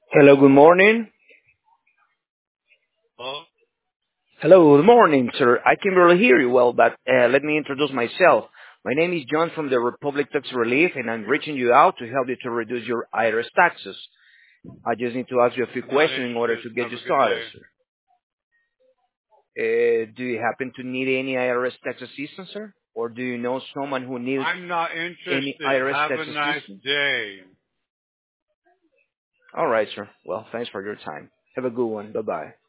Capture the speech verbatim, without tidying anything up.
Hello, good morning. Oh, Hello, good morning, sir. I can barely hear you well, but uh, let me introduce myself. My name is John from the Republic Tax Relief, and I'm reaching you out to help you to reduce your I R S taxes. I just need to ask you a few not questions in order interested. to get Have you a good started, day. sir. Uh, do you happen to need any I R S tax assistance, sir? Or do you know someone who needs I'm not any interested. I R S Have tax a nice assistance? day. All right, sir. Well, thanks for your time. Have a good one. Bye-bye.